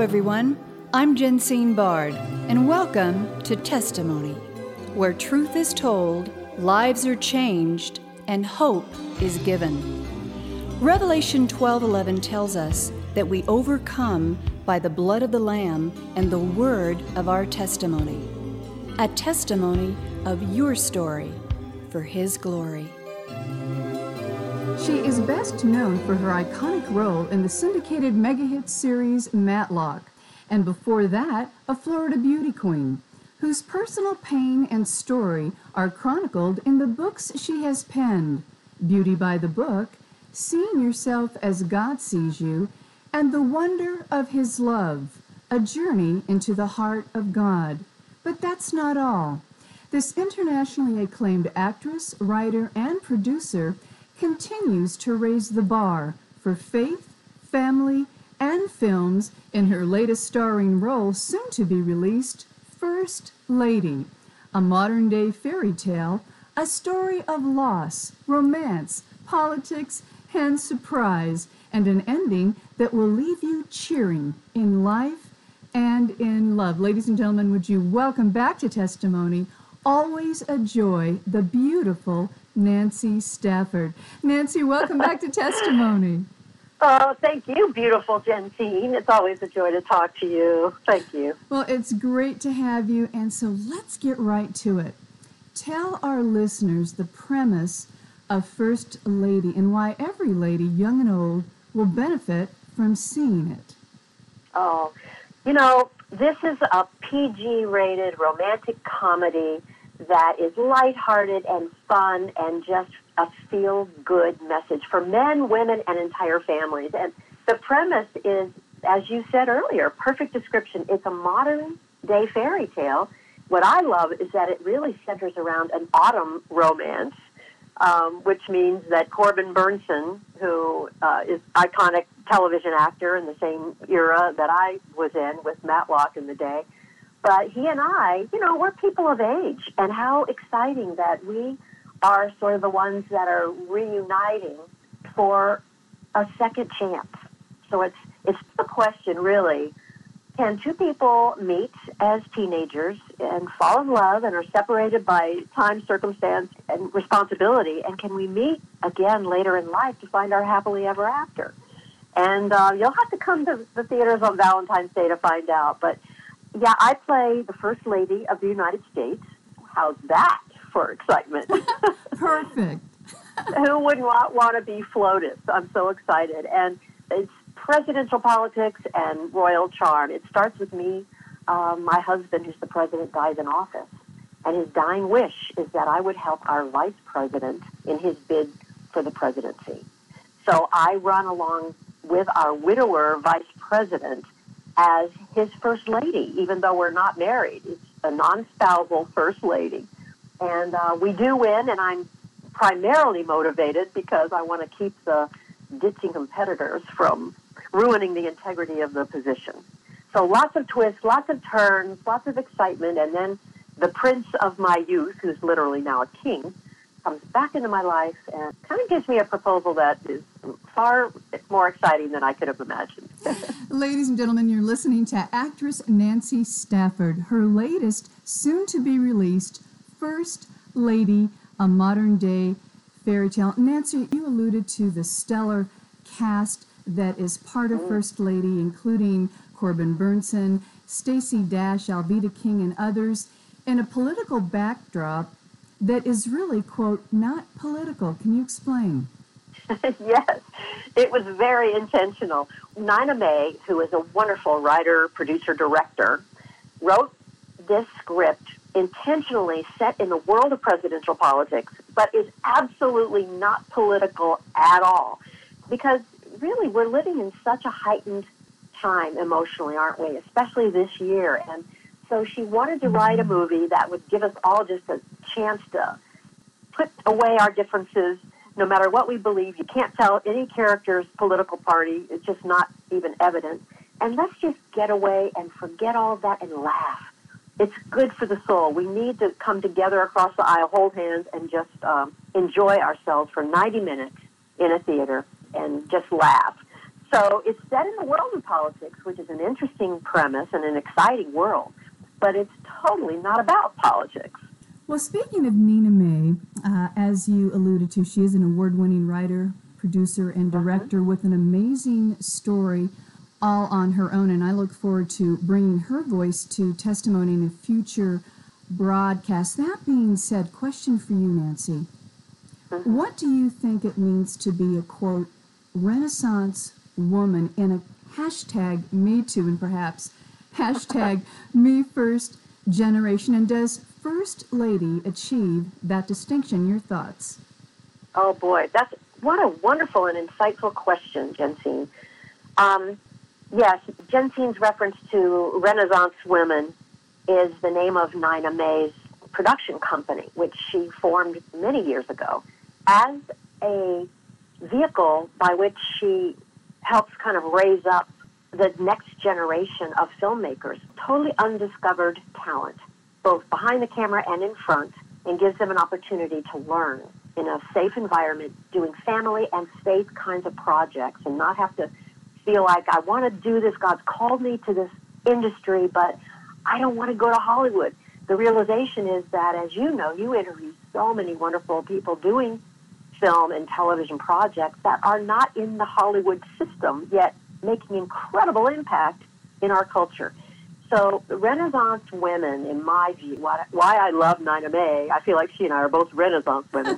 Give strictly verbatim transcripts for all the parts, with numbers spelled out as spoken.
everyone. I'm Jensine Bard, and welcome to Testimony, where truth is told, lives are changed, and hope is given. Revelation twelve eleven tells us that we overcome by the blood of the Lamb and the word of our testimony. A testimony of your story for His glory. She is best known for her iconic role in the syndicated mega-hit series Matlock, and before that, a Florida beauty queen, whose personal pain and story are chronicled in the books she has penned, Beauty by the Book, Seeing Yourself as God Sees You, and The Wonder of His Love, a journey into the heart of God. But that's not all. This internationally acclaimed actress, writer, and producer continues to raise the bar for faith, family, and films in her latest starring role, soon to be released, First Lady, a modern-day fairy tale, a story of loss, romance, politics, and surprise, and an ending that will leave you cheering in life and in love. Ladies and gentlemen, would you welcome back to Testimony, always a joy, the beautiful Nancy Stafford. Nancy, welcome back to Testimony. Oh, thank you, beautiful Jensine. It's always a joy to talk to you. Thank you. Well, it's great to have you, and so let's get right to it. Tell our listeners the premise of First Lady and why every lady, young and old, will benefit from seeing it. Oh, you know, this is a P G-rated romantic comedy that is lighthearted and fun and just a feel-good message for men, women, and entire families. And the premise is, as you said earlier, perfect description. It's a modern-day fairy tale. What I love is that it really centers around an autumn romance, um, which means that Corbin Bernsen, who uh, is iconic television actor in the same era that I was in with Matlock in the day, but he and I, you know, we're people of age, and how exciting that we are sort of the ones that are reuniting for a second chance. So it's it's the question, really, can two people meet as teenagers and fall in love and are separated by time, circumstance, and responsibility, and can we meet again later in life to find our happily ever after? And uh, you'll have to come to the theaters on Valentine's Day to find out, but yeah, I play the First Lady of the United States. How's that for excitement? Perfect. Who wouldn't want, want to be FLOTUS? I'm so excited. And it's presidential politics and royal charm. It starts with me. Um, my husband, who's the president, dies in office. And his dying wish is that I would help our vice president in his bid for the presidency. So I run along with our widower vice president as his first lady, even though we're not married. It's a non-spousal first lady. And uh, we do win, and I'm primarily motivated because I want to keep the ditching competitors from ruining the integrity of the position. So lots of twists, lots of turns, lots of excitement, and then the prince of my youth, who's literally now a king, comes back into my life and kind of gives me a proposal that is far more exciting than I could have imagined. Ladies and gentlemen, you're listening to actress Nancy Stafford. Her latest, soon-to-be-released, First Lady, a modern-day fairy tale. Nancy, you alluded to the stellar cast that is part of First Lady, including Corbin Bernsen, Stacey Dash, Alveda King, and others, in a political backdrop that is really, quote, not political. Can you explain? Yes, it was very intentional. Nina May, who is a wonderful writer, producer, director, wrote this script intentionally set in the world of presidential politics, but is absolutely not political at all. Because really, we're living in such a heightened time emotionally, aren't we? Especially this year. And so she wanted to write a movie that would give us all just a chance to put away our differences. No matter what we believe, you can't tell any character's political party. It's just not even evident. And let's just get away and forget all of that and laugh. It's good for the soul. We need to come together across the aisle, hold hands, and just um, enjoy ourselves for ninety minutes in a theater and just laugh. So it's set in the world of politics, which is an interesting premise and an exciting world, but it's totally not about politics. Well, speaking of Nina May, uh, as you alluded to, she is an award-winning writer, producer, and director uh-huh. with an amazing story all on her own, and I look forward to bringing her voice to testimony in a future broadcast. That being said, question for you, Nancy. Uh-huh. What do you think it means to be a, quote, Renaissance woman in a hashtag Me Too and perhaps hashtag Me First generation, and does First Lady achieve that distinction? Your thoughts? Oh boy, that's what a wonderful and insightful question, Jensine. Um, yes, Jensine's reference to Renaissance women is the name of Nina May's production company, which she formed many years ago as a vehicle by which she helps kind of raise up the next generation of filmmakers, totally undiscovered talent, both behind the camera and in front, and gives them an opportunity to learn in a safe environment, doing family and faith kinds of projects, and not have to feel like, I want to do this, God's called me to this industry, but I don't want to go to Hollywood. The realization is that, as you know, you interview so many wonderful people doing film and television projects that are not in the Hollywood system, yet making incredible impact in our culture. So Renaissance women, in my view, why, why I love Nina May, I feel like she and I are both Renaissance women.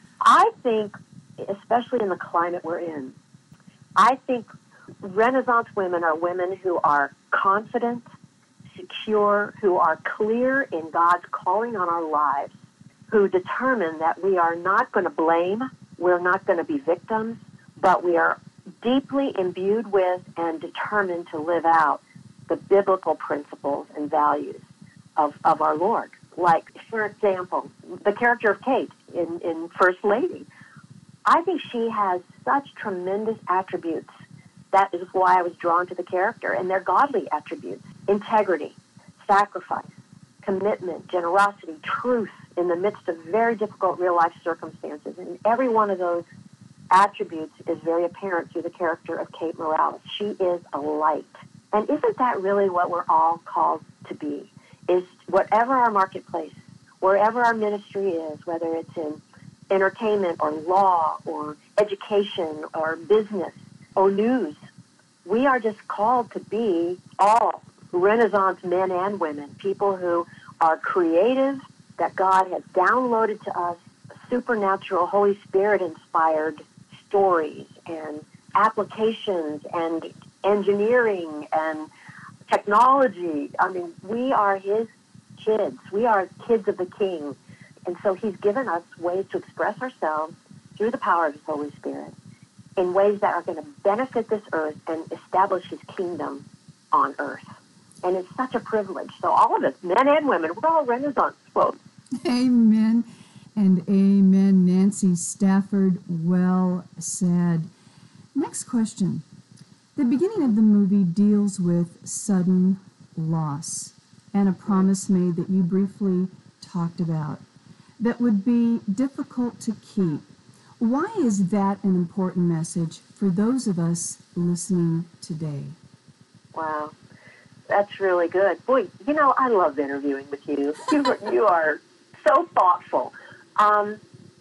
I think, especially in the climate we're in, I think Renaissance women are women who are confident, secure, who are clear in God's calling on our lives, who determine that we are not going to blame, we're not going to be victims, but we are deeply imbued with and determined to live out the biblical principles and values of, of our Lord. Like, for example, the character of Kate in, in First Lady. I think she has such tremendous attributes. That is why I was drawn to the character, and they're godly attributes. Integrity, sacrifice, commitment, generosity, truth in the midst of very difficult real-life circumstances. And every one of those attributes is very apparent through the character of Kate Morales. She is a light. And isn't that really what we're all called to be? Is whatever our marketplace, wherever our ministry is, whether it's in entertainment or law or education or business or news, we are just called to be all Renaissance men and women, people who are creative, that God has downloaded to us supernatural, Holy Spirit-inspired stories and applications and engineering and technology. I mean, we are His kids. We are kids of the King. And so He's given us ways to express ourselves through the power of His Holy Spirit in ways that are going to benefit this earth and establish His kingdom on earth. And it's such a privilege. So all of us, men and women, we're all Renaissance folks. Amen and amen. Nancy Stafford, well said. Next question. The beginning of the movie deals with sudden loss and a promise made that you briefly talked about that would be difficult to keep. Why is that an important message for those of us listening today? Wow, that's really good. Boy, you know, I love interviewing with you. You are, you are so thoughtful. Um,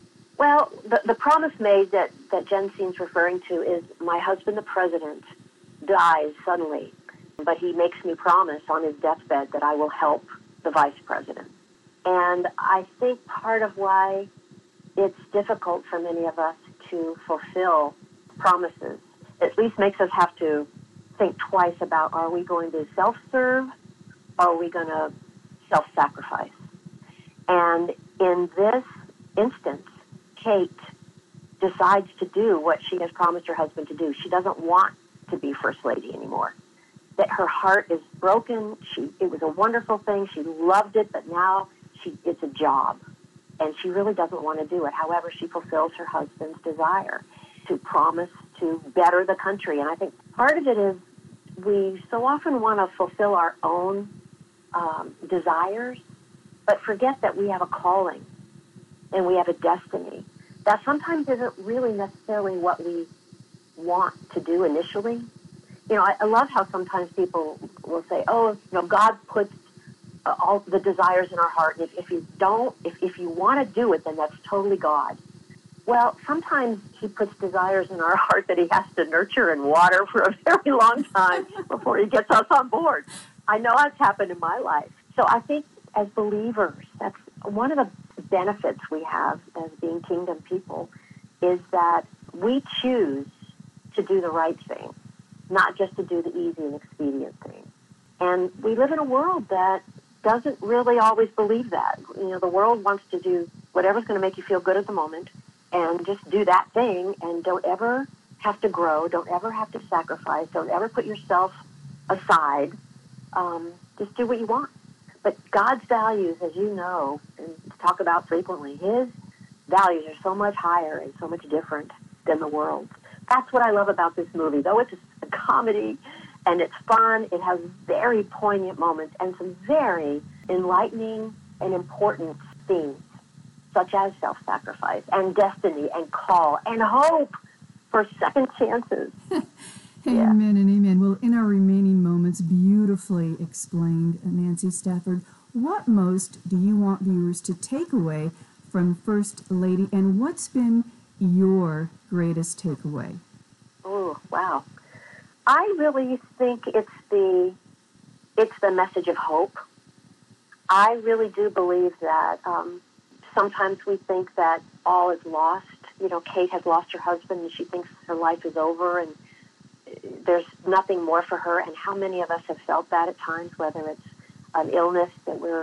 well, the, the promise made that, that Jensine's referring to is my husband, the president, dies suddenly, but he makes me promise on his deathbed that I will help the vice president. And I think part of why it's difficult for many of us to fulfill promises, at least makes us have to think twice about, are we going to self-serve, or are we going to self-sacrifice? And in this instance, Kate decides to do what she has promised her husband to do. She doesn't want to be First Lady anymore. That her heart is broken. She, it was a wonderful thing. She loved it, but now she, it's a job. And she really doesn't want to do it. However, she fulfills her husband's desire to promise to better the country. And I think part of it is we so often want to fulfill our own um, desires, but forget that we have a calling and we have a destiny that sometimes isn't really necessarily what we want to do initially. You know, I, I love how sometimes people will say, oh, you know, God puts uh, all the desires in our heart. And if, if you don't, if, if you want to do it, then that's totally God. Well, sometimes he puts desires in our heart that he has to nurture and water for a very long time before he gets us on board. I know that's happened in my life. So I think as believers, that's one of the benefits we have as being kingdom people, is that we choose to do the right thing, not just to do the easy and expedient thing. And we live in a world that doesn't really always believe that. You know, the world wants to do whatever's going to make you feel good at the moment and just do that thing, and don't ever have to grow, don't ever have to sacrifice, don't ever put yourself aside. Um, just do what you want. But God's values, as you know, and talk about frequently, his values are so much higher and so much different than the world's. That's what I love about this movie. Though it's a comedy and it's fun, it has very poignant moments and some very enlightening and important themes, such as self-sacrifice and destiny and call and hope for second chances. Amen Yeah. and amen. Well, in our remaining moments, beautifully explained, Nancy Stafford, what most do you want viewers to take away from First Lady, and what's been your greatest takeaway? Oh, wow. I really think it's the it's the message of hope. I really do believe that um, sometimes we think that all is lost. You know, Kate has lost her husband and she thinks her life is over and there's nothing more for her. And how many of us have felt that at times, whether it's an illness that we're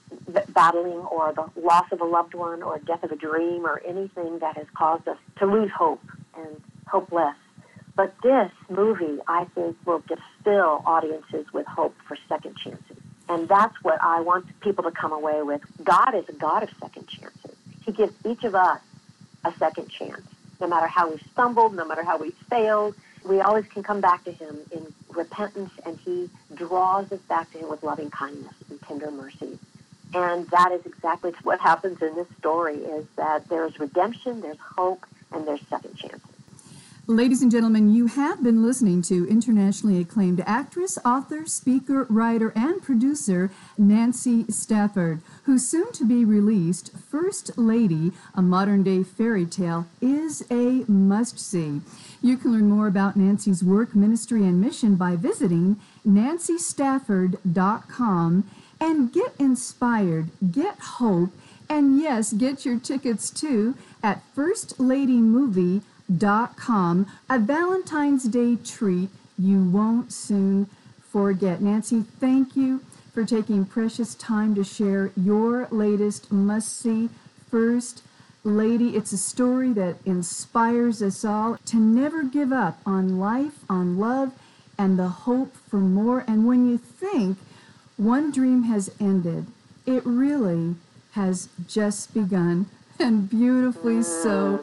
battling or the loss of a loved one or death of a dream or anything that has caused us to lose hope and hopeless. But this movie, I think, will just fill audiences with hope for second chances. And that's what I want people to come away with. God is a God of second chances. He gives each of us a second chance. No matter how we've stumbled, no matter how we've failed, we always can come back to him in repentance, and he draws us back to him with loving kindness and tender mercy. And that is exactly what happens in this story, is that there's redemption, there's hope, and there's second chances. Ladies and gentlemen, you have been listening to internationally acclaimed actress, author, speaker, writer, and producer Nancy Stafford, whose soon-to-be released First Lady, a modern-day fairy tale, is a must-see. You can learn more about Nancy's work, ministry, and mission by visiting nancy stafford dot com and get inspired, get hope, and yes, get your tickets too at first lady movie dot com, a Valentine's Day treat you won't soon forget. Nancy, thank you for taking precious time to share your latest must-see, First Lady. It's a story that inspires us all to never give up on life, on love, and the hope for more. And when you think one dream has ended, it really has just begun, and beautifully so.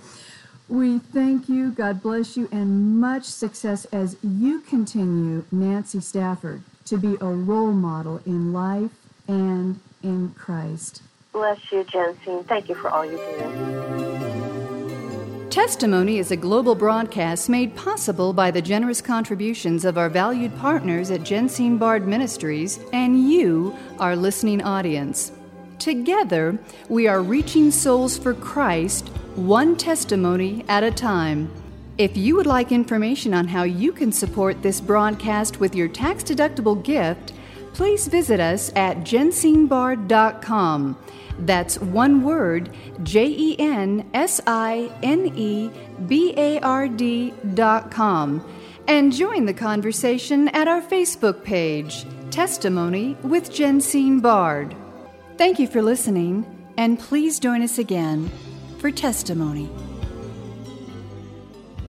We thank you, God bless you, and much success as you continue, Nancy Stafford, to be a role model in life and in Christ. Bless you, Jensine. Thank you for all you do. Testimony is a global broadcast made possible by the generous contributions of our valued partners at Jensine Bard Ministries and you, our listening audience. Together, we are reaching souls for Christ, one testimony at a time. If you would like information on how you can support this broadcast with your tax-deductible gift, please visit us at jensine bard dot com. That's one word, J E N S I N E B A R D dot com. And join the conversation at our Facebook page, Testimony with Jensine Bard. Thank you for listening, and please join us again for Testimony.